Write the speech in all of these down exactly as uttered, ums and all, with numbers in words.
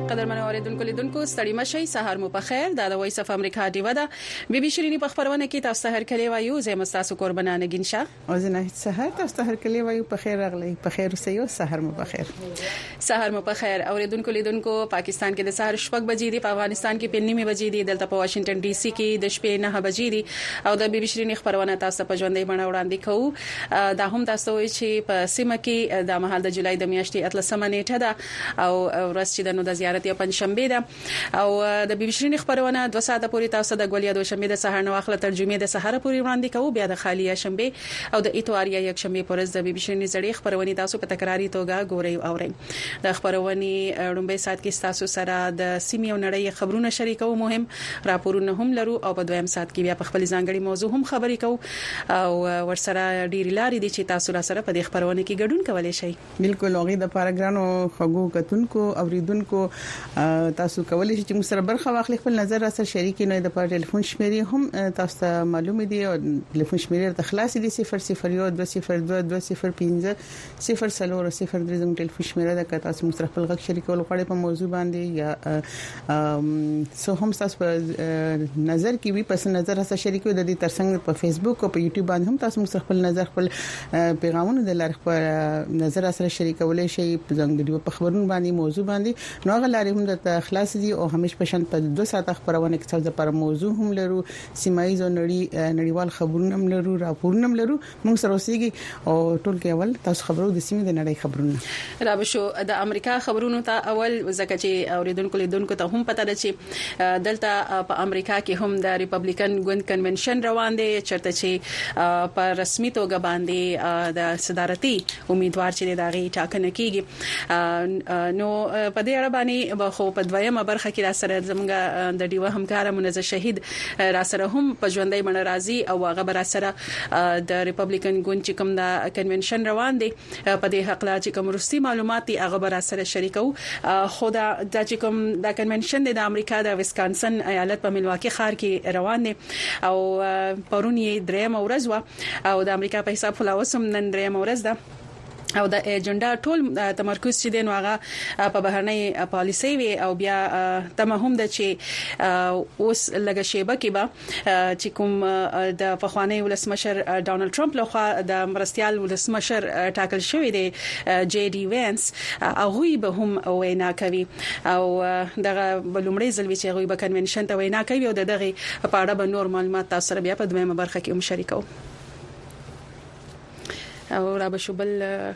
قدرمن اوریدونکو لیدونکو ستړي مشي سحر مو په خیر دا د وایس اف امریکا دیو ده بي بي شيريني په خبرونه کې تاسو ته هر کلی وایو زه مستاسو قربانانه گینشا او زه نه سحر تاسو ته هر کلی وایو په خیر راغلی په خیر اوسئ سحر مو په خیر سحر مو په خیر اوریدونکو لیدونکو پاکستان کې د سحر شپږ بجې دي په افغانستان کې په نیمه بجې دي دلته په واشنگټن ډي سي کې د شپې نه بجې دي او د بي بي شيريني خبرونه تاسو په ژوندۍ بڼه وړاندې کوو دا هم تاسو وایي چې په سیمه کې د مهال د جولای د میاشتې اتلسمه نیټه ده او ورځ چې د نو د زیارت یا پنځشنبه ده او د بي بي شيريني خبرونه دوه ساعته پورې تاسو د ګولیا دوشنبه د سحر نو اخله ترجمه د سحر پورې وړاندې کوو بیا د خالیه شنبه او د اتواریا یک شنبه پرز د بي بي شيريني زړې خبرونه تاسو په تکراری توګه ګورئ او اورئ د خبرونه لومبه سات کې تاسو سره د سیمې او نړۍ خبرونه شریکو مهم راپورونه هم لرو او په دویم سات کې بیا په خپل ځانګړي موضوع هم خبرې کوو او ورسره ډېری لارې دي چې تاسو سره په دې خبرونه کې ګډون کولای شئ بالکل اوغي د پاراګرانو خغو کتونکو اوریدونکو تاسو کولای شئ چې موږ سره برخه واخلئ خپل نظر سره شریک نه د ټلیفون شمیرې هم تاسو ته معلومه دي او ټلیفون شمیرې ته خلاص دي صفر صفر یو دوه صفر دوه دوه صفر پنځه صفر صفر صفر درې زموږ ټلیفون شمیرې ده تاسو موږ سره خپل غږ شریکول غواړئ په موضوع باندې یا سو هم تاسو په نظر کې وي پس نظر سره شریکو د دې ترڅنګ په فیسبوک او په یوټیوب باندې هم تاسو موږ سره خپل نظر خپل پیغامونه د لار خپل نظر سره شریکولای شئ په ځانګړي په خبرونو باندې موضوع باندې نو غلاري هم د خلاص دي او همیش پشن په دوه ساعت خبرونه کې تاسو لپاره موضوع هم لرو سیمایي او نړۍ نړیوال خبرونه هم لرو راپورونه هم لرو موږ سره اوسېږي او ټول کې اول تاسو خبرو د سیمې د نړۍ خبرونه را بشو د امریکا خبرونو ته اول ځکه چې اوریدونکو لیدونکو ته هم پته ده چې دلته په امریکا کې هم د ریپبلیکن ګوند کنونشن روان دي چرته چې په رسمي توګه باندې د صدارتي امیدوار چې دغه ټاکنه کیږي نو په دې اړه باندې خو په دویمه برخه کې را سره زموږ د ډیوه همکار منزه شهید را سره هم په ژوندۍ منډه راځي او هغه بر سره د ریپبلیکن ګوند چې کوم د کنونشن روان دي په دې حق لا چې کوم روسي معلومات دي هغه بر سره شریکو خو دا چې کوم د کنونشن د امریکا د ویسکانسن ایالت په ملواکی ښار کې روان دي او پرونی درېم ورځ او د امریکا په حساب فلاوسم نن درېم ورځ ده او د ایجنډا ټول تمرکز چې دین واغه په بهرنۍ پالیسي وي او بیا تم هم د چې اوس لګه شیبه کې به چې کوم د فخوانی ولسمشر ډونالد ټرمپ لخوا د مرستيال ولسمشر ټاکل شوی دی جی ډي وینس هغه به هم وینا کوي او دغه بلومړی ځل چې هغه به کنونشن ته وینا کوي او دغه په اړه به نور معلومات تاسو سره بیا په دویمه برخه کې هم شریکو او را بشوبل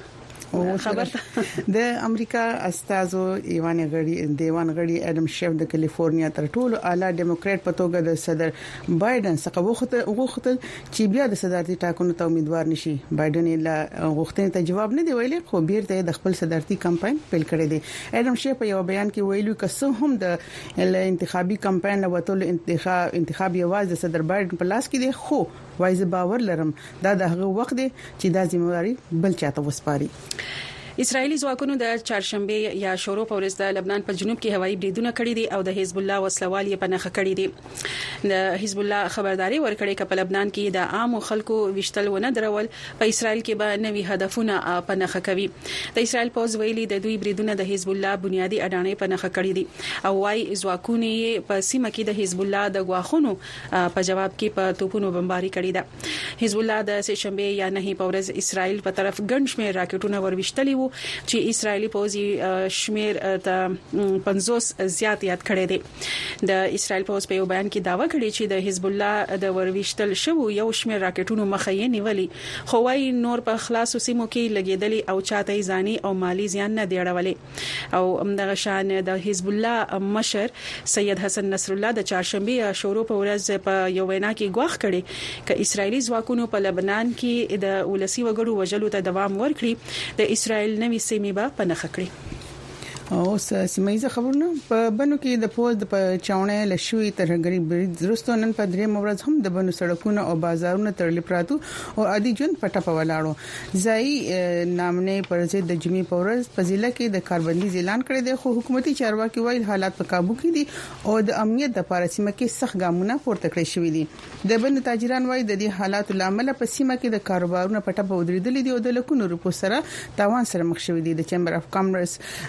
خبر د امریکا استازو ایوان غړي دیوان غړي اډم شیف د کیلیفورنیا تر ټولو اعلی ډیموکرات په توګه د صدر بایدن څخه وغوښته وغوښتل چې بیا د صدارتي ټاکنو ته امیدوار نشي بایدن یې غوښتنې ته جواب نه دی ویلي خو بیرته د خپل صدارتي کمپاین پیل کړی دی اډم شیف په یو بیان کې ویلو چې هم د انتخابي کمپاین وټول انتخاب انتخاب یوازې د صدر بایدن په لاس کې دی خو وایي باور لرم دا د هغه وخت دی چې دا ځمواري بل چاته وسپاري اسرایلی ځواکونو د چهارشنبه یا شورو په ورځ د لبنان په جنوب کې هوایي بریدونه کړي دي او د حزب الله وسلوال یې په نخښه کړي دي د حزب الله خبرداري ورکړي چې په لبنان کې د عام خلکو وشتل ونه درول په اسرایل کې به نوي هدفونه په نخښه کوي د اسرایل پوز ویلي د دوی بریدونه د حزب الله بنیادی اډانې په نخښه کړي دي او وايي ځواکونه یې په سیمه کې د حزب الله د غواخونو په جواب کې په توپونو بمباري کړي ده حزب الله د سه شنبه یا نه په ورځ اسرایل په طرف ګڼ شمېر راکټونه وروشتلي چې اسرایلی پوځي شمیر ته پنځوس زیات یاد کړی دی د اسرایل پوز په یو بیان کې داوا کړی چې د حزب الله د ورويشتل شو یو شمیر راکټونو مخه یې نیولې خو وايي نور په خلاصو سیمو کې لګیدلی او چاته ځاني او مالی زیان نه دی اړولې او همدغه شان د حزب الله مشر سید حسن نصر الله د چهارشنبه شورو په ورځ په یو وینا کې غواخ کړي چې اسرایلی ځواکونو په لبنان کې د ولسی وګړو وژلو ته دوام ورکړي د اسرایل نوي سیمې به پنځه کړی او سیمایي خبرونه په بنو کې د پوز د چاونې لشوي ترګری برید درستو نن په درې مورز هم د بنو سړکونو او بازارونو تړلې پراتو او عادي جون پټه په ولاړو ځای نامنې پرځې د جمی پورز په ضلع کې د کاربندي اعلان کړی دی خو حکومتي چارواکي وایي حالات په काबू کې دي او د امنیت د لپاره سیمه کې سخت ګامونه پورته کړی شوې دي د بنو تاجران وایي د دې حالات لامل په سیمه کې د کاروبارونو پټه په ودرېدل دي او د لکونو روپو سره تاوان سره مخ شوې دي د چیمبر اف کامرس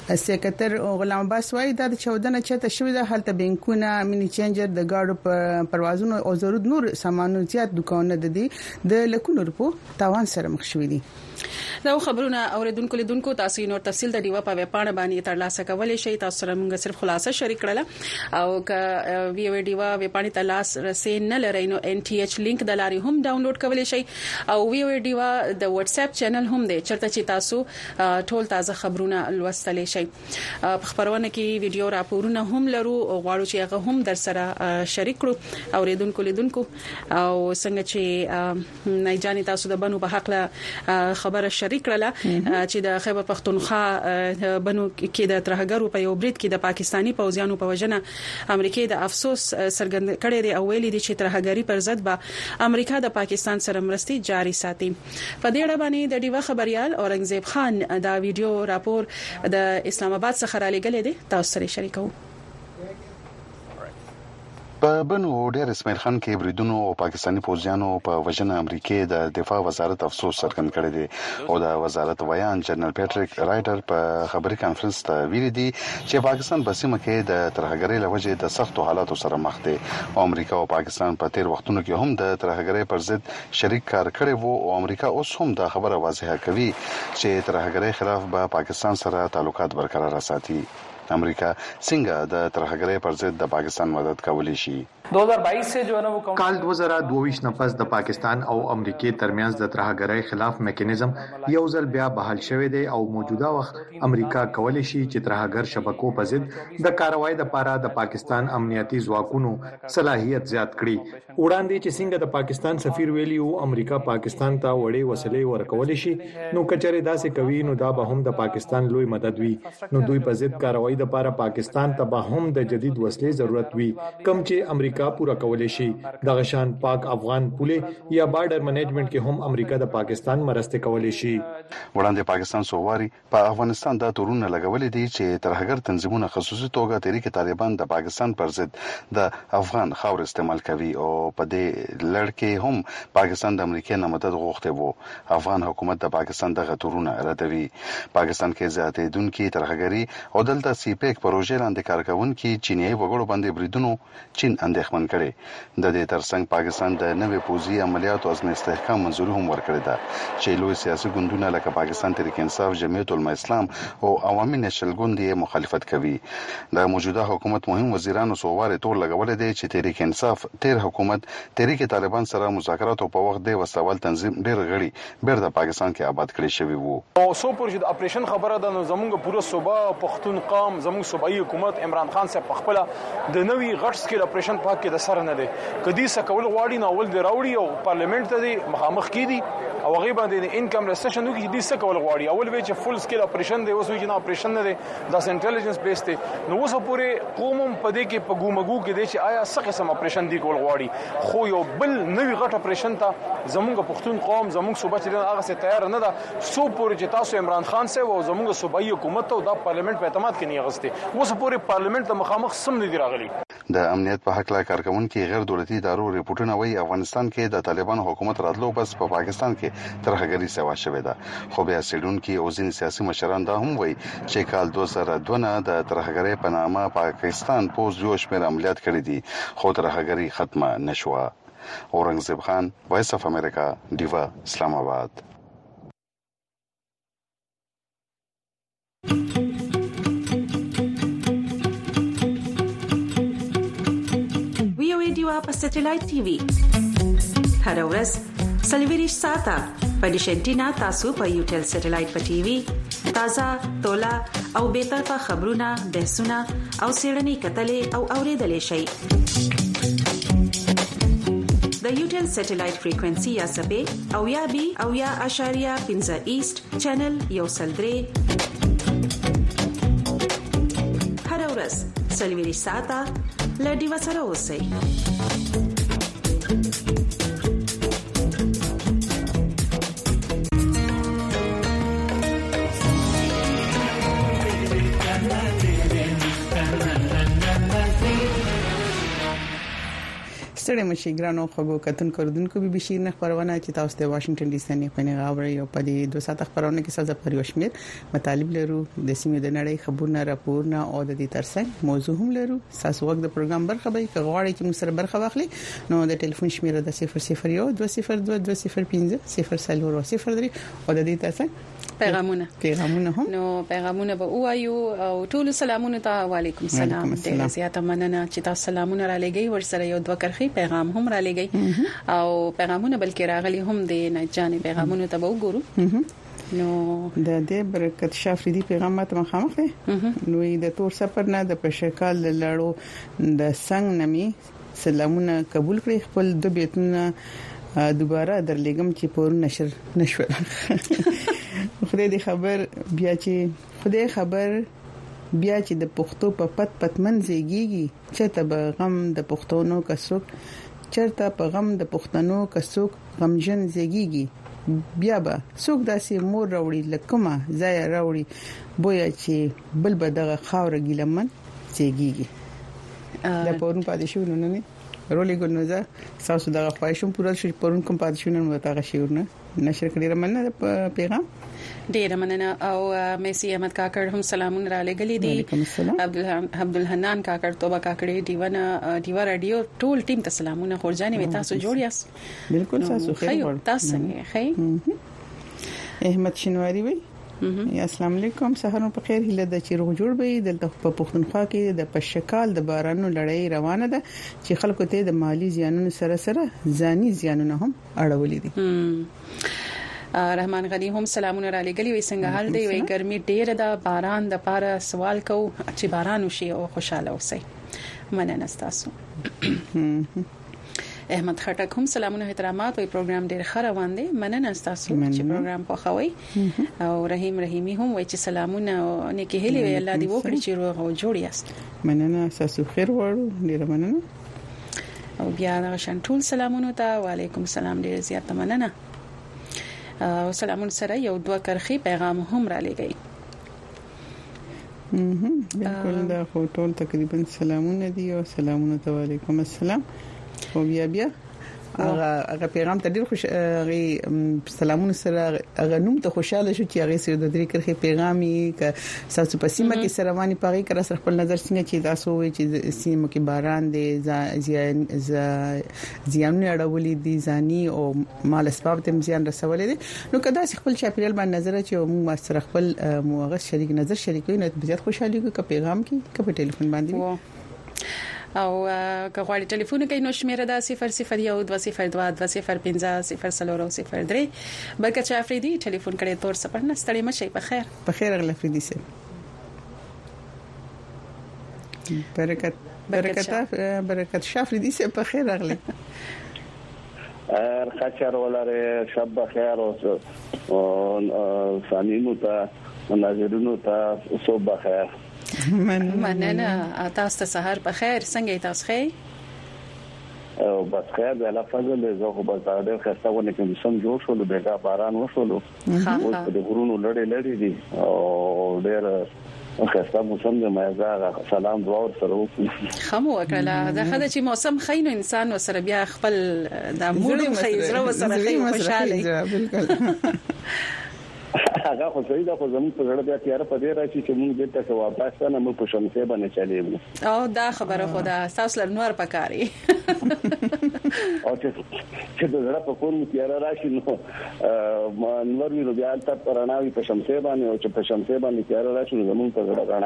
کتر غلام عباس وايي دا د چودنه چته شوې ده هلته بانکونه مینی چینجر د گاډو پروازونو او ضرورت نور سامانو زیات دکانونه د دې د لکونو روپو تاوان سره مخ شوې دي. دا خبرونه اوریدونکو لیدونکو تاسو نور تفصیل د دیوا په وپاڼه باندې ترلاسه کولای شئ. تاسو سره موږ صرف خلاصه شریک کړل او ک وی وی دیوا وپاڼه تلاس رسې نه لري نو ان ټي ایچ لینک د لاري هم ډاونلوډ کولای شئ او وی وی دیوا د واتس اپ چینل هم دی چرته چې تاسو ټول تازه خبرونه لوستلی شئ. په خبرونه کې ویډیو راپورونه هم لرو او غواړو چې هغه هم در سره شریک کړو اوریدونکو لیدونکو او څنګه چې نه جاني تاسو د بنو په حق له خبره شریک کړله چې د خیبر پختونخوا بنو کې د ترهګرو په یو برید کې د پاکستانی پوځیانو په وجنه امریکای د افسوس سرګند کړي دی او ویلي دي چې ترهګری پر ضد به امریکا د پاکستان سره مرستي جاري ساتي. په دې اړه باندې د ډیوا خبريال اورنګزیب خان دا ویډیو راپور د اسلام آباد څخه را لګلې دي تاسو سره شریکو. په بنو ډېر اسماعیل خان کې بریدونو او پاکستانی پوځیانو په وجنه امریکای د دفاع وزارت افسوس څرګند کړی دی او د وزارت ویان جنرال پیټریک رایډر په خبري کانفرنس ته ویلي دي چې پاکستان په سیمه کې د ترهګرۍ لوجه د سختو حالاتو سره مخ دی او امریکا او پاکستان په تیر وختونو کې هم د ترهګرۍ پر ضد شریک کار کړی وو او امریکا اوس هم دا خبره واضحه کوي چې ترهګرۍ خلاف به پاکستان سره تعلقات برقرار ساتي. امریکا څنګه د ترهګرۍ پر ضد د پاکستان مدد کولی شي؟ دو हज़ार बाईस से जो है ना वो کال دو هزار دوه نه پس د پاکستان او امریکای ترمنځ د ترهګرۍ خلاف میکانیزم یو ځل بیا بحال شوی دی او موجوده وخت امریکا کولی شي چې ترهګر شبکو په ضد د کاروایی لپاره د پاکستان امنیتي ځواکونو صلاحیت زیات کړي. وړاندې چې څنګه د پاکستان سفیر ویلیو امریکا پاکستان ته وړي وسلې ورکول شي نو کچره داسې کوي نو دا به هم د پاکستان لوی مدد وي نو دوی په ضد کاروایی لپاره پاکستان ته به هم د جدید وسلې ضرورت وي کم چې امریکا پورا کولای شي. د غشان پاک افغان پوله یا بارډر منیجمنت کې هم امریکا د پاکستان مرسته کولای شي. وړاندې پاکستان سوواري په افغانستان د تورونه لګولې دي چې ترهګر تنظیمونه خصوصي توګه تحریک طالبان د پاکستان پر ضد د افغان خاور استعمال کوي او په دې لړ کې هم پاکستان د امریکا نه مدد غوښته وو. افغان حکومت د پاکستان د غتورونه ردوي. پاکستان کې زیاتېدونکو ترهګری او دلته سی پیک پروژې لاندې کار کوونکي چینایي وګړو باندې بریدونو چین اندېښمن کړي. د دې ترڅنګ پاکستان د نوې پوځي عملیاتو از استحکام منځوري هم ورکړه ده چې لوی سیاسي ګوندونه لکه پاکستان تحریک انصاف، جمعیت العلماء اسلام او عوامي نېشنل ګوند یې مخالفت کوي. د موجوده حکومت مهم وزیرانو سوواري تور لګولې دي چې تحریک انصاف تیر حکومت تحریک طالبان سره مذاکرات په وخت د وسوال تنظیم ډېر غړي بیرته پاکستان کې آباد کړي شوی وو. او سو پرې د اپریشن خبره ده نو زمونږ پوره صوبه پښتون قام زمونږ صوبایي حکومت عمران خان صاحب په خپل د نوي غټ سکیل اپریشن پاک کې د سر نه دي کدي سکول غواړي نو ول دی راوړي او پارلیمنت ته دي مخامخ کیدي او غیبه د انکم ریسټریکشن کې دي سکول غواړي اول وی چې فل سکیل اپریشن دی اوس وی نه اپریشن نه دی د انټيليجنس بیس دی نو اوس پورې قوم په دې کې په ګومګو کې دي چې آیا څه قسم اپریشن دی کول غواړي خو یو بل نوی غټ اپریشن ته زمونږ پښتون قوم زمونږ صوبه چې هغه څه تیار نه ده سو پورې چې تاسو عمران خان سره او زمونږ صوبایي حکومت او د پارلیمنت په اعتماد کې نه غسته اوس پورې پارلیمنت ته مخامخ سم نه دی راغلي. د امنیت په حق لا کارکونکو غیر دولتي ادارو ریپورتونه وایي افغانستان کې د طالبانو حکومت راتلو بس په پاکستان کې ترهګری سوا شوې ده خو بیا سیډونکو او ځینې سیاسي مشران دا هم وایي چې کال دوه زره دوه نه د ترهګری په نامه پاکستان پوز یو شمېر عملیات کړي دي خو ترهګری ختمه نشوه. اورنګزیب خان، وایس اف امریکا، دیوا، اسلام آباد. په سټلایټ ټي وي هر ورځ سلویریش ساته په ډیشنټینا تاسو په یوټل سټلایټ په ټي وي تازه تولا او به طرفه خبرونه بحثونه او سیړنی کتلې او اوریدلې شي د یوټل سټلایټ فریکوئنسي یا سبې او یا بي او یا اشاریه پنځه ایست چینل یو سلدري هر ورځ سلویریش ساته لډي وسره اوسئ. ستړي مشي ګرانو خو کتن کردونکو بي بي شي نه خبرونه چې تاسو ته واشنگټن ډي سي نه پنه غاوري او په دې دوه ساعت خبرونه کې ساده پریوشمیر مطالب لرو د سیمې د نړۍ خبرونه راپورونه او د دې ترڅنګ موضوع هم لرو تاسو وخت د پروګرام برخه به غواړئ چې موږ سره برخه واخلي نو د ټلیفون شمیره د صفر صفر یو دوه صفر دوه دوه صفر پنځه صفر صفر صفر درې او د دې ترڅنګ پیغامونه پیغامونه هم نو پیغامونه به وایو او ټول سلامونه ته وعلیکم السلام ډیر زیاته مننه چې تاسو سلامونه را لګي ورسره یو دوه کرخي پیغام هم را لګي او پیغامونه بلکې راغلي هم د نه جانب پیغامونه ته وګورو نو د دې برکت شافریدي پیغام ماته مخامخ دی نو د تور سفر نه د پښکال لړو د څنګه نمي سلامونه قبول کړی خپل د بیتونه دوباره درلېګم چې پور نشر نشو خدای دې خبر بیا چې خدای خبر بیا چې د پښتو په پت پتمن زیږیږي چې ته به غم د پښتونو کڅوک چرته په غم د پښتنو کڅوک غمجن زیږیږي بیا به څوک داسې مور راوړي لکمه ځای راوړي بویا چې بل به دغه خاور ګلمن زیږیږي دا پورن پاتې شو نو نه رولې ګنوزه تاسو دا خواهشم پوره شي پرون کوم پاتې شو نن وتا غشيورنه نشر کړی رمنه پیغام ډیر مننه او مېسي احمد کاکړ هم سلامونه را لګلې دي عبد عبدالحنان کاکړ توبه کاکړ دیوانه دیوا رادیو ټول ټیم ته سلامونه خورجاني وي تاسو جوړ یاست بالکل تاسو خیر تاسو خیر احمد شنواری وي یا السلام علیکم سهار په خیر هله د چیرغ جوړ به دلته په پښتونخوا کې د پشکال د بارانو لړۍ روانه ده چې خلکو ته د مالی زیانونو سره سره ځاني زیانونه هم اړولې دي رحمان غنی هم سلامونه را لګلی وي څنګه حال دی وي ګرمي ډیره ده باران د پاره سوال کو چې باران وشي او خوشاله اوسئ مننه تاسو احمد خټک هم سلامونه احترامات وي پروګرام ډیر ښه روان دی مننه تاسو چې پروګرام خوښوي او رحیم رحیمی هم وایي چې سلامونه او نیکی هلي وي الله دې وکړي چې روغ او جوړ یاست مننه تاسو خیر وړو ډیر مننه او بیا د شنټول سلامونه ته وعلیکم السلام ډیر زیات مننه او سلامون سره یو دوه کرخي پیغام هم را لګي بالکل دا ټول تقریبا سلامونه دي او سلامونه ته وعلیکم السلام او بیا بیا هغه هغه پیغام ته ډیر خوش هغه سلامونه سره هغه نوم ته خوشاله شو چې هغه سره د درې کرخي پیغامي ک ساسو پسیمه کې سرواني پاغي کر سره خپل نظر څنګه چې تاسو وي چې سیمه کې باران دي زیان زیان اړولې دي ځاني او مال اسباب ته زیان رسولې دي نو کدا خپل چاپیرل باندې نظر چې موږ سره خپل موغه شریک نظر شریکوي نو زیات خوشالي کو پیغام کې ک په ټلیفون باندې او که غواړئ ټلیفون کې نو شمیره دا صفر صفر یو دوه صفر دوه دوه صفر پنځه صفر صفر صفر درې بلکې چې افریدي ټلیفون کړي تور سپر نه ستړي مشي په خیر په خیر اغل افریدي سي برکت برکت برکت شافریدي سي په خیر اغل ار خچر ولاره شب بخیر او سامعینو ته ناظرینو ته صبح بخیر مننه تاسو ته سحر په خیر څنګه تاسو خیر او بس خیر د الله فضل زه خو بس دا ډېر خسته ونه کوم سم جوړ شول بیګا باران وشول او د غرونو لړې لړې دي او ډېر خسته موسم د مزه سلام دعا سره وکړه خمو وکړه دا خدای چې موسم خاين انسان وسره بیا خپل د موډ خیزره وسره خی خوشاله بالکل هغه خو صحیح ده خو زموږ په غړ بیا تیار په دې راشي چې موږ دلته کې واپس نه موږ په شمسه باندې چلیږو او دا خبره خدا تاسو لر نور پکاري او چې چې د غړ په کور مو تیار راشي نو ما نور ویلو بیا تاسو پراناوي په شمسه باندې او چې په شمسه باندې تیار راشي نو زموږ په غړ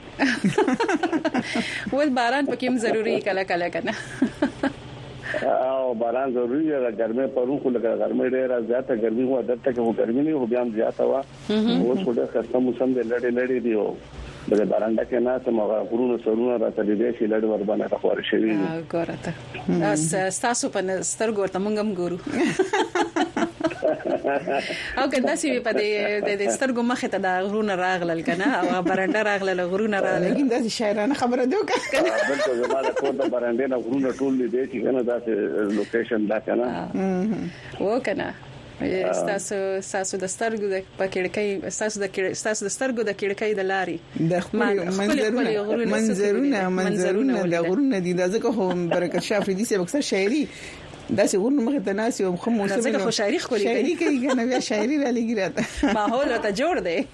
راشي ول باران پکې هم ضروری کله کله کنه او باران ضروری دی ګرمه پرون خو لګا ګرمه ډیره زیاته ګرمي و عادت ته کوم ګرمي نه و بیا هم زیاته و او څه ډېر خسته موسم دی لړې لړې دی او د باران ډکه نه ته مغه غرونو سرونه راته دي چې لړ ور باندې تخور شوی دی ګورته اس تاسو په سترګور ته مونږ هم ګورو او کدا سی په دې د سترګو مخه ته د غرونه راغلل کنه او برانډه راغلل غرونه راغلل لیکن دا شاعرانه خبره دی کنه بالکل زموږ کور د برانډې نه غرونه ټول دي چې کنه دا لوکیشن دا کنه و کنه تاسو تاسو د سترګو د پکړکۍ تاسو د تاسو د سترګو د کړکۍ د لاري د منظرونه منظرونه منظرونه د غرونه دي د ځکه هم برکت شاه افریدي سه اکثر شاعري دا څنګه ورنه مخه تناسي او خمو سره ځکه خو شاعري خو شاعري کوي کنه بیا شاعري را لګی راته ماحول ته جوړ دی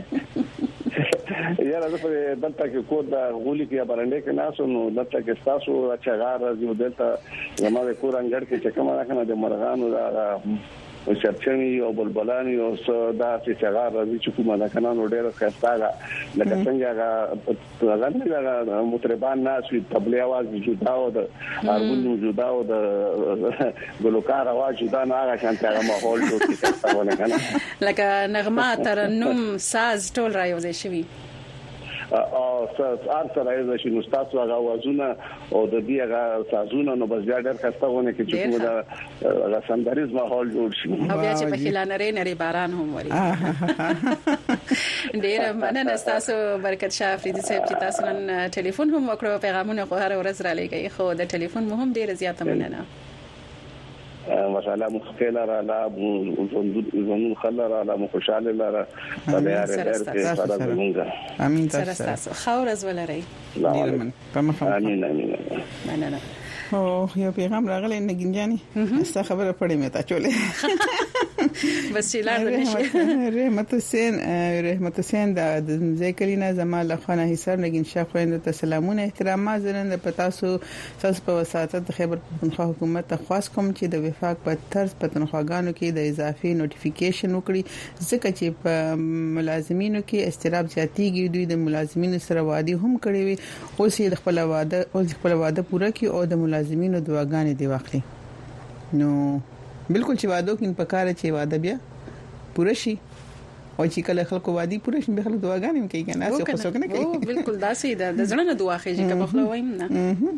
یاره زه دلته کې کو د غولي کې برانډې کې ناسو نو دلته کې تاسو چغار راځي دلته زموږ کور انګړ کې چې کومه راکنه د مرغانو دا او چرچنی او بلبلانی او صدا چې چغار راځي چې کومه دا کنه نو ډېر ښه لکه څنګه هغه هغه مطربان ناس وي تبلیغ आवाज جدا او د ارګون جدا او د ګلوکار आवाज جدا نه هغه شانته هغه ماحول جوړ کیږي ونه کنه لکه نغمه ترنم ساز ټول رايوځي شوی او ساز سره یې چې نو تاسو هغه وازونه او د دې هغه سازونه نو بس ډېر خستهونه کې چې کومه د سندریز ماحول جوړ شي او بیا چې په خلانه نری باران هم وری ډېر مننه تاسو برکت شاه افریدي صاحب چې تاسو نن ټلیفون هم وکړو پیغامونه خو هر ورځ را لګي خو د ټلیفون مهم ډېر زیاته مننه مساله مخکله را لا زونو خلل را لا خوشاله لاره بیا ډېر کې سره زمونږه امين تاسو خاور از ولري امين امين امين مننه او یو پیغام راغلی نګین جاني استا خبره پړې مې تا چولې بس لار نشي رحمت حسین رحمت حسین د ذکرینا زمال خانه حصار نګین شاه خويند ته سلامونه احترامات زرند پتاسو تاسو په وساتت خیبر پختونخوا حکومت ته خاص کوم چې د وفاق په طرز پختونخواګانو کې د اضافي نوټیفیکیشن وکړي ځکه چې په ملازمینو کې استراب زیاتیږي دوی د ملازمینو سره وادي هم کړی وي اوس یې خپل واده او خپل واده پوره کړي او د ملازمینو دواګانې دی واخلي نو بالکل چې وادو کې په کار چې واده بیا پوره شي او چې کله خلکو وادي پوره شي به خلک دواګانې کوي کنه څه خو څنګه کوي بالکل دا سي د ځړنه نه دوا خېږي کله خو وایم نه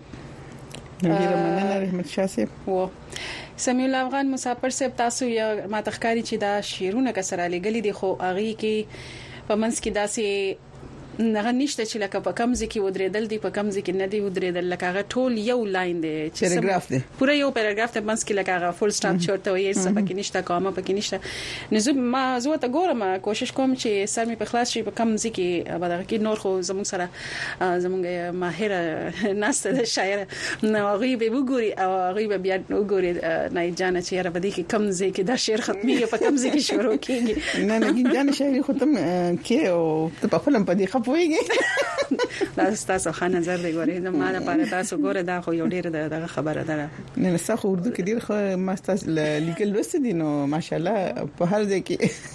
ډیره مننه رحمت شاه صاحب و سمیع الله افغان مسافر صاحب تاسو یا ما تخکاری چې دا شیرونه کسره لګلې دي خو اغي کې په منځ کې داسې نه نشته چې لکه په کمزې کې ودرېدل دي په کمزې کې نه دی ودرېدل لکه هغه ټول یو لاین دی چې پیراګراف دی پوره یو پیراګراف ته منځ کې لکه هغه فول سټاپ چورته وي څه پکې نشته کومه پکې نشته نو زه ما زه ته ګورم کوشش کوم چې سر می په خلاص شي په کمزې کې بدغه کې نور خو زموږ سره زموږ ماهر ناسته د شاعر نو هغه به وګوري او هغه به بیا وګوري نه جانه چې را بده کې کمزې کې دا شعر ختمي په کمزې کې شروع کیږي نه نه جانه شاعر ختم کې او په خپل په دې خپويږي دا تاسو خان نظر دی ګورئ نو ما نه پاره تاسو ګوره دا خو یو ډیر د خبره ده نه نه څه اردو کې ډیر خو ماستاس لیکل وسته دي نو ماشاءالله په هر ځای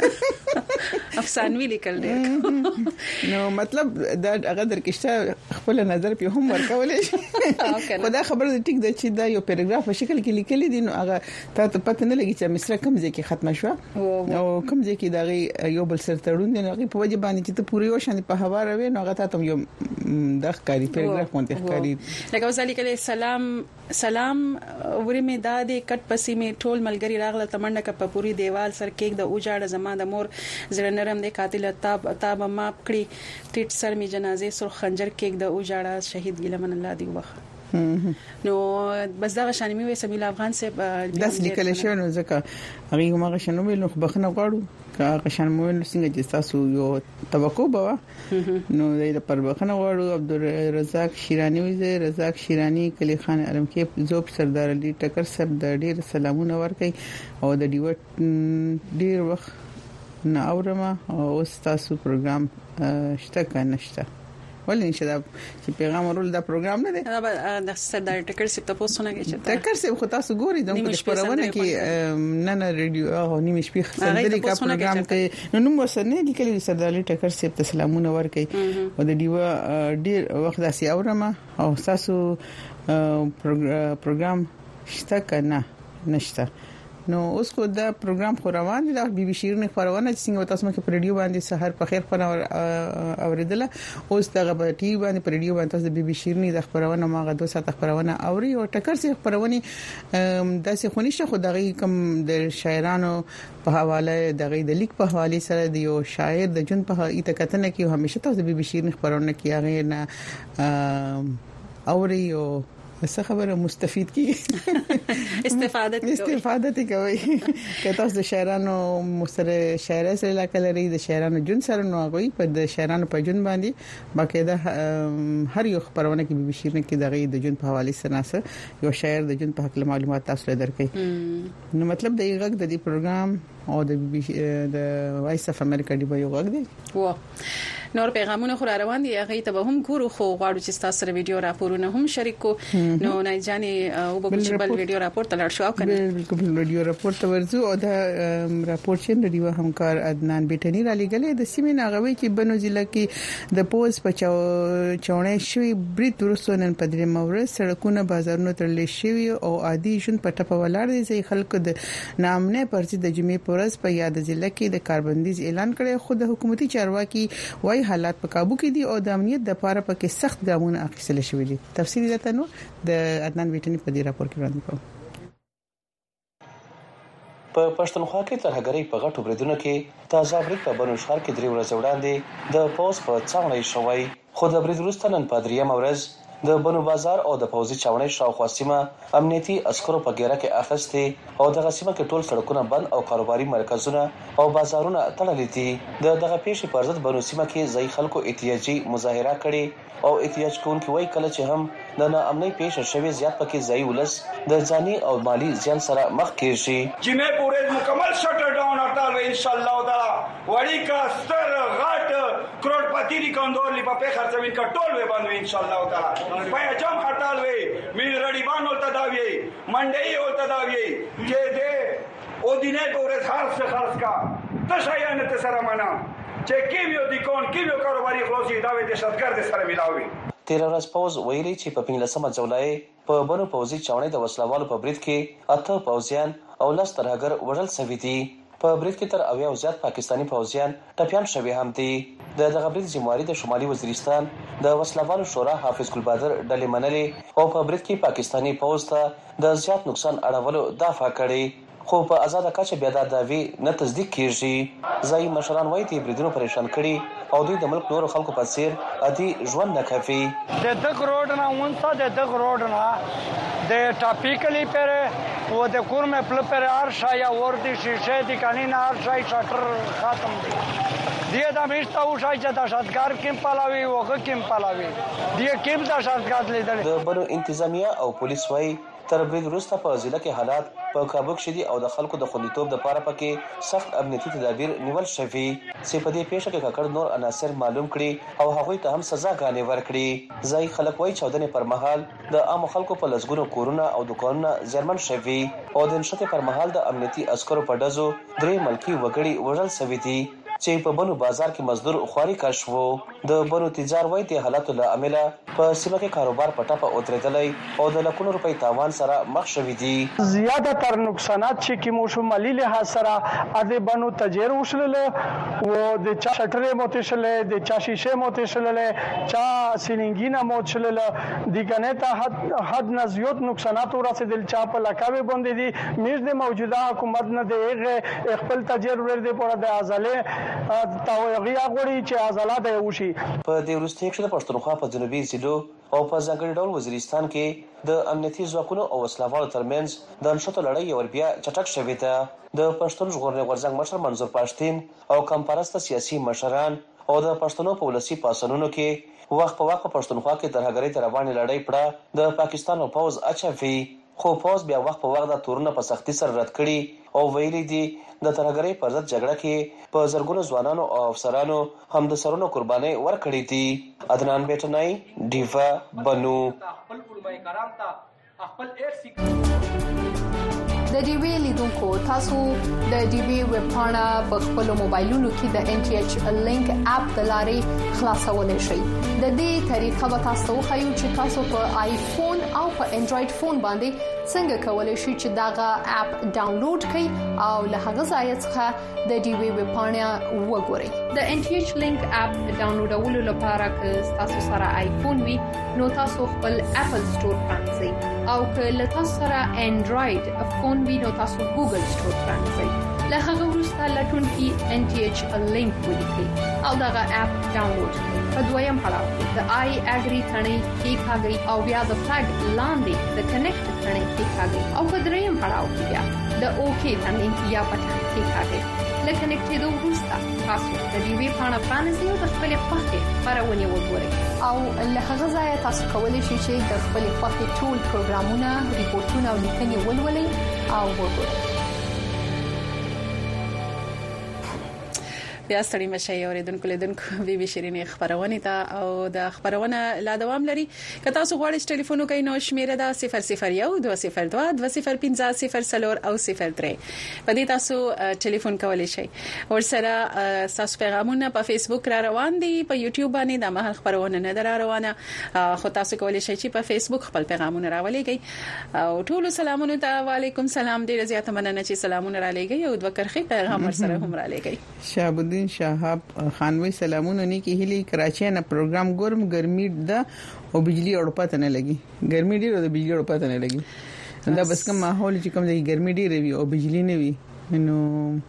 کې افسانوي لیکل ډیر نو مطلب دا هغه درکشته خپل نظر په هم ورکولې شي خو دا خبره ټیک ده چې دا یو پیراګراف په شکل کې لیکل دي نو هغه ته پته نه لګي چې مصر کوم ځای کې ختم شو او کوم ځای کې دا یو بل سره تړون دي نو هغه په وجه باندې چې ته پوری وشان په هوا روي نو هغه ته یو د ښکاری پیراګراف مونږ ښکاری لکه وزالي کله سلام سلام ورې می دادې کټ پسې می ټول ملګری راغله تمنډه ک په پوری دیوال سر کېک د اوجاړه زما د مور زړه نرم دی قاتل تاب تاب ما پکړي ټیټ سر می جنازه سر خنجر کېک د اوجاړه شهید ګلمن الله دی وخه نو بس دا شان می وې سمیع افغان صاحب داس لیکل شو نو ځکه هغه ما شنو ویل خو بخنه غواړو کا شان مو څنګه چې تاسو یو توقع بوا نو د پربخنه غواړو عبدالرزاق شیرانی وزیر رزاق شیرانی کلی خان علم کې زوب سردار علي ټکر صاحب د ډیر سلامونه ورکړي او د ډیوټ ډیر وخت نه اورما او تاسو پروګرام شته کنه نشته ولې نشه دا چې پیغام ورول دا پروګرام نه دی دا د سردار ټکر سپ تاسو نه کېږي ټکر سپ خو تاسو ګوري د خبرونه کې نه نه ریډیو او نیمه شپې سندري کا پروګرام کې نو نو وسنه دي کلی سردار ټکر سپ ته سلامونه ورکړي او د دیو ډیر وخت داسي اورما او تاسو پروګرام شته کنه نشته نو اوس کو دا پروګرام خو روان دي د بي بي شیرین خبرونه چې څنګه تاسو مکه پر ریډیو باندې سحر په خیر خبر اوریدله اوس دغه په ټي وي باندې پر ریډیو باندې تاسو بي بي شیرین د خبرونه ماغه دوه ساعت خبرونه اوري او ټکر سي خبرونه داسې خونیشه خو دغه کم د شاعرانو په حواله دغه د لیک په حواله سره د یو شاعر د جون په ایته کتنه کې همیشه تاسو بي بي شیرین خبرونه کې هغه نه اوري او څه خبره مستفید کی استفاده کوي استفاده کوي که تاسو د شاعرانو مسره شاعر سره علاقه لري د شاعرانو جون سره نو غوي په د شاعرانو په جون باندې باقاعده هر یو خبرونه کې به شیر نه کې دغه د جون په حواله سره ناسه یو شاعر د جون په حق معلومات تاسو درکې نو مطلب د یو غږ د دې پروګرام او د د وایس اف امریکا دی به یو غږ دی و نور پیغامونه خو روان دي هغه ته به هم ګورو خو غواړو چې تاسو سره ویډیو راپورونه هم شریک کو نو نه ځانې او به بل ویډیو راپور ته لړ شو کنه بالکل ویډیو راپور ته ورزو او دا راپور چې د دیو همکار عدنان بیٹنی را لګلې د سیمې ناغوي چې بنو ضلع کې د پوز په چاونې شوی بریټ ورسونن په درې مورز سړکونه بازارونو تړلې شوی او عادي ژوند په ټپه ولاړ دي چې خلکو د نامنه پرځ د جمعې پورز په یاد ضلع کې د کاربندیز اعلان کړي خو د حکومتي چارواکي وايي حالات په قابو کې دي او د امنیت د لپاره پکې سخت ګامونه اخیستل شوي دي تفصیلی راته نو د عدنان بیٹنی په دې راپور کې وړاندې کوم په پښتونخوا کې ترهګری په غټو بریدونو کې تازه برید په بنو شهر کې درې ورځې وړاندې د پوز په څاړنۍ شوی خو د برید وروسته نن په دریم ورځ د بنو بازار او د پوزي چاونې شاوخوا سیمه امنیتي عسکرو په ګیره کې اخستې او دغه سیمه کې ټول سړکونه بند او کاروباري مرکزونه او بازارونه تړلي دي د دغه پیښې پر ضد بنو سیمه کې ځای خلکو احتجاجي مظاهره کړې او احتجاج کوونکي وایي کله چې هم د ناامنۍ پیښه شوه زیات پکې ځای ولس د ځاني او مالی زیان سره مخ کیږي جمعې پورې مکمل شټر ډاون هړتال وي ان شاء الله تعالی وړي کا ستر غټ کروڑپتی دی کندور لی په خرڅوین کا ټول وي باندې ان شاء الله تعالی پیا جام هړتال وي مين رډیبان ولته داوي منډي ولته داوي چې دې او دینه پورې خاص سے خاص کا تشایانه ته سره معنا چې کیمیو دی کون کیمیو کاروباري خلاصي داوي د شتګر د سره ملاوي تیر ورځ پوز ویلي چې په پنځلسمه جولای په بنو پوزي چاونې د وسلوالو په برید کې اته پوزیان او لس ترهګر وژل شوي دي په برید کې تر اویا زیات پاکستانی پوزیان ټپيان شوي هم دي د دغه برید ذمہواری د شمالي وزیرستان د وسلوالو شورا حافظ ګلبادر ډلې منلې او په برید کې پاکستانی پوز ته د زیات نقصان اړولو دافع کړي خو په آزاد کچه بیا د داوی نه تصدیق کیږي ځای مشران وایي چې بریدونو پریشان کړي او دوی د ملک نور خلکو په څیر عادي ژوند نه کوي د دغ روډ نه ونسا د دغ روډ نه د ټاپیکلی پر و د کورمه پل پر ارشا یا ورتي شیشه دي کني نه ارشا شټر ختم دي دی دا مشته او شای چې د شادګار کیم پلاوي وګ کیم پلاوي دی کیم د شادګار لیدل د بنو انتظامیه او پولیس وایي تر برید وروسته په ضلع کې حالات په کابو کې دي او د خلکو د خوندیتوب لپاره پکې سخت امنیتي تدابیر نیول شوي چې په دې پیښه کې ککړ نور عناصر معلوم کړي او هغوی ته هم سزاګانې ورکړي ځای خلک وایي چودنې پر مهال د عام خلکو په لسګونو کورونه او دکانونه زیانمن شوي او د نشته پر مهال د امنیتي عسکرو په ډزو درې ملکی وګړي وژل شوي دي چې په بنو بازار کې مزدور خواري کشفو د بنو تجار وای د حالاتو له امله په سیمه کې کاروبار پټه په اوترېدلې او د لکونو روپۍ تاوان سره مخ شوي دي زیاده تر نقصانات چې کی مو شمالي له سره د بنو تجار وشلل او د چا شټرې موتشل د چا شیشه موتشل چا سینګینا موتشل د کنيته حد حد نزيوت نقصانات ورسېدل چا په لکاوي باندې دي میز د موجوده حکومت نه د خپل تجار ور دي پر د ازاله تاویغیا غوړي چې ازاله وشي په دې وروستي کې د پښتونخوا په جنوبي ضلعو او په ځانګړي ډول وزیرستان کې د امنیتي ځواکونو او وسلوالو ترمنځ د نښتو لړۍ یو بیا چټک شوې ده د پښتون ژغورنې غورځنګ مشر منظور پښتين او کمپارسته سیاسي مشران او د پښتنو په ولسی پاسونو کې وخت په وخت پښتونخوا کې ترهګری تر روانې لړۍ پړه د پاکستان او پوز اچوي خو پوز بیا وخت په وخت د تورونه په سختي سره رد کړي او ویلي دي د ترهګری پر ضد جګړه کې په زرګونو ځوانانو او افسرانو هم د سرونو قرباني ورکړي دي عدنان بیٹنای ډیوا بنو د ډي وی لیدونکو تاسو د ډي وی ویب پاڼه په خپل موبایلونو کې د ان ټي ایچ لینک اپ د لارې خلاصولای شئ د دې طریقه به تاسو خو چې تاسو په آیفون او په انډراید فون باندې څنګه کولای شئ چې داغه اپ ډاونلوډ کړئ او له هغه ځای څخه د ډي وی ویب پاڼه وګورئ د ان ټي ایچ لینک اپ ډاونلوډولو لپاره که تاسو سره آیفون وي نو تاسو خپل اپل سٹور پرانځئ او که له تاسو سره انډراید فون وي نو تاسو ګوګل سٹور پرانځئ له هغه وروسته پلټون کې ان ټي ایچ لینک ولیکئ او دغه اپ ډاونلوډ کړئ. په دویم پړاو کې د آی اګری ثنې کې ښاګي او بیا د فلګ لاندې د کنیکټ ثنې کې ښاګي او په دریم پړاو کې بیا د اوکی ثنې یا بټن کې ښاګي. لکه کنیکټېدو وروسته تاسو د دې وی پاڼه پرانیزئ او د خپل خوښې خبرونه وګورئ او له هغه ځایه تاسو کولی شئ چې د خپل خوښې ټول پروګرامونه، ریپورتونه او لیکنې ولولئ او وګورئ. بیا ستړي مشه اوریدونکو لیدونکو بي بي شيرين خبرونه ته او د خبرونه لا دوام لري. که تاسو غواړئ ټلیفون وکړئ نو شمیره ده صفر صفر یو دوه صفر دوه دوه صفر پنځه صفر صفر او صفر درې. په دې تاسو ټلیفون کولی شئ. ورسره تاسو پیغامونه په فیسبوک را روان دي، په یوټیوب باندې د مهال خبرونه نه در روانه، خو تاسو کولی شئ چې په فیسبوک خپل پیغامونه راولېږئ. او ټول سلامونه ته وعلیکم سلام، ډیر زیات مننه چې سلامونه را لېږئ او د وکرخي پیغام سره هم را لېږئ. شهاب شهاب خانوي سلامونه نه کی هلي کراچي نه پروګرام ګرم ګرمي ده او بجلی اور پته نه لګي، ګرمي ډیره ده بجلی اور پته نه لګي. دا بس کوم ماحول چې کوم دی ګرمي ډیره وي او بجلی نه وي نو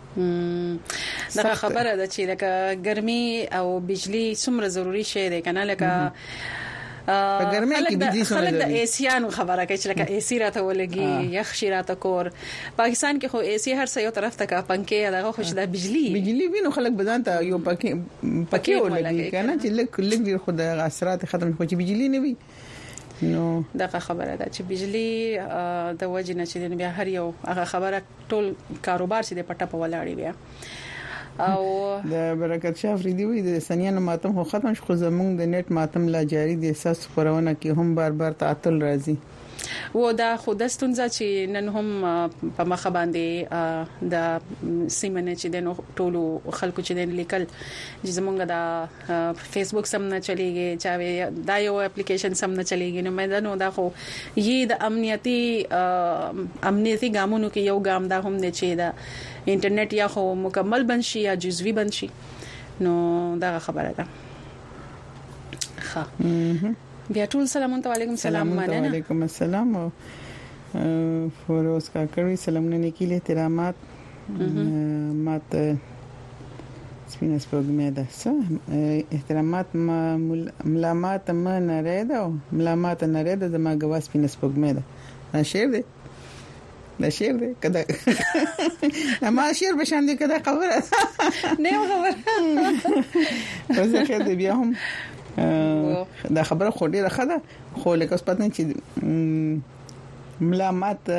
دا خبره ده چې لکه ګرمي او بجلی څومره ضروری شی دی کنه. لکه په ګرمۍ کې بجلی سره خلک د ایسیانو خبره کوي چې لکه ایسی راته ولګي یخ شي راته کور. پاکستان کې خو ایسی هر څه یو طرف ته کا پنکې دغه خوش د بجلی بجلی وینو خلک بدان ته یو پکې پکې ولګي کنه چې لک لک ډیر خو د اثرات ختم خو چې بجلی نه وي نو دغه خبره ده چې بجلی د وجه نه چې بیا هر یو هغه خبره ټول کاروبار چې د پټه په ولاړی بیا. او د برکت شاه فریدي وي د سنیانو ماتم خو ختم شو، زمونږ د نیټ ماتم لا جاری دي. اساس خبرونه کې هم بار بار تعطل راځي و دا خود ستونزه چې نن هم په مخه باندې د سیمنه چې د ټولو خلکو چې د لیکل چې زمونږ د فیسبوک سم نه چلیږي، چاوي دا یو اپلیکیشن سم نه چلیږي. نو مې دا نو دا خو یی د امنیتي امنیتي ګامونو کې یو ګام دا هم نه چې دا انټرنیټ یا خو مکمل بنشي یا جزوی بنشي. نو دا خبره ده. ها بیا ټول سلامون ته وعلیکم السلام. مننه. وعلیکم السلام. او فوروز کا کوي سلام نه کیله احترامات مات سپینس پروګرام ده څه احترامات ملامات ما نه رده او ملامات نه رده د ما غوا سپینس پروګرام ده شعر ده دا شعر دی کدا ما شعر بشان دی کدا خبره نه خبره پس خیر دی بیا هم دا خبره خو ډیره خده خو لکه اوس پاتنه چې ملامت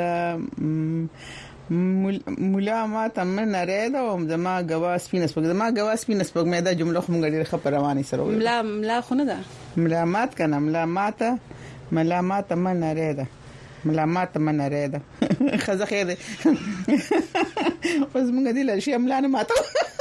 ملامت من نرید او زما غواس پینس پګ زما غواس پینس پګ مې دا جمله خو مونږ ډیره خبره رواني سره وي. ملا ملا خو نه ده ملامت کنه ملامت ملامت من نرید ملامت من نرید خزه خیر دی اوس مونږ دی لشي ملانه ماته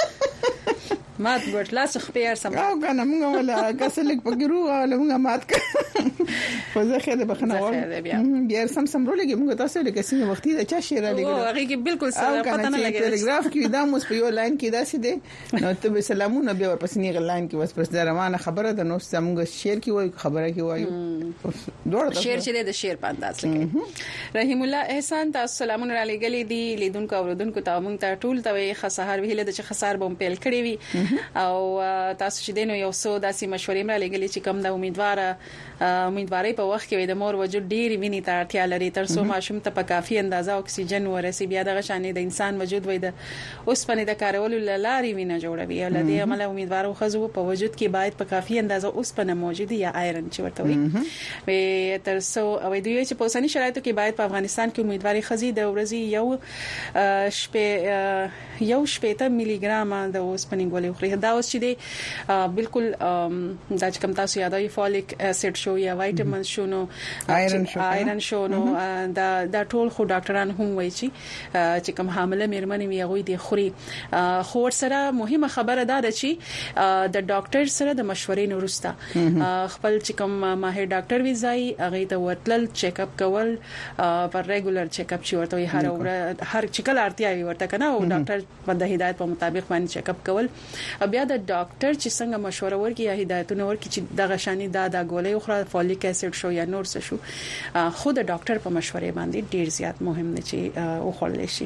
مات ګټ لاس خپيار سم او کنه موږ ولا کسلک پګرو ولا موږ مات خو زه خیر به خنه ول بیا سم سم رولګي موږ تاسو له کسي وختي دا چا شیر لګي او هغه کې بالکل سره پته نه لګي ټلګراف کې دا موږ په یو لاین کې داسې دي نو ته به سلامونه بیا ورپسې نه لاین کې وس پس روانه خبره ده نو موږ شیر کې وای خبره کې وای دوړ شیر چې د شیر په انداز لګي. رحیم الله احسان تاسو سلامونه را لګلې دي لیدونکو اوردونکو ته موږ ته ټول ته خسار ویل د چې خسار بم پیل کړی وي او تاسو چې دینو یو څو داسې مشورې مې لګلې چې کم د امیدواره امیدواري په وخت کې د مور وجود ډېری ویني ته اړتیا لري تر څو ماشوم ته په کافي اندازه اکسیجن ورسي. بیا دغه شانې د انسان وجود وای د اوسپنې د کارولو لاري وینه جوړوي او لدې عمل امیدوارو خزو په وجود کې باید په کافي اندازه اوسپنه موجود یا آیرن چې ورته وي تر څو او دوی چې په اوسنی شرایطو کې باید په افغانستان کې امیدواري خزي د ورځي یو شپه یو شپه ملي ګرام د اوسپنې ګولې خوري. دا اوس چې دی بالکل دا چې کوم تاسو یادوي فولیک اسید شو یا وایټامین شو نو آیرن شو آیرن شو نو دا دا ټول خو ډاکټران هم وایي چې چې کوم حامله مېرمنې وي هغه دي خوري. خو سره مهمه خبره ده چې د ډاکټر سره د مشورې وروسته خپل چې کوم ماهر ډاکټر وي ځای هغه ته ورتل چیک اپ کول پر ریګولر چیک اپ چې ورته هر هر چکل اړتیا وي ورته کنه او ډاکټر په د هدایت په مطابق باندې چیک اپ کول. بیا د ډاکټر چې څنګه مشوره ورکړي یا هدایتونه ورکړي چې دغه شانی دا د ګولې خو فولیک اسید شو یا نور څه شو خود ډاکټر په مشورې باندې ډیر زیات مهم دی چې او خورل شي.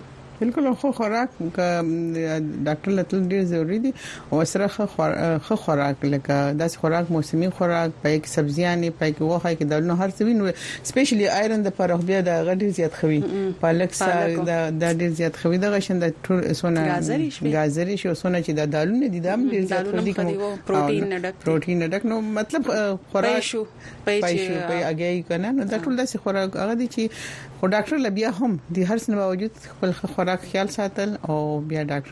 بالکل خو خوراک ډاکټر لته ډیر ضروری دي او سره خو خوراک لکه داس خوراک موسمي خوراک پای کې سبزيان پای کې وخه کې دلنو هر څه وینو سپیشلی آیرن د پر بیا د غډیر زیات خوي پالک سره د ډیر زیات خوي د غشن د ټول سونه غازري شو سونه چې د دالونه دي د ډیر زیات خوي کوم پروتین نډک پروتین نډک نو مطلب خوراک شو پېښو په اگې کنه نو د ټول داسې خوراک هغه دي چې خو ډاکټر لبیا هم د هر څه باوجود خپل خوراک خیال ساتل او بیا ډاکټر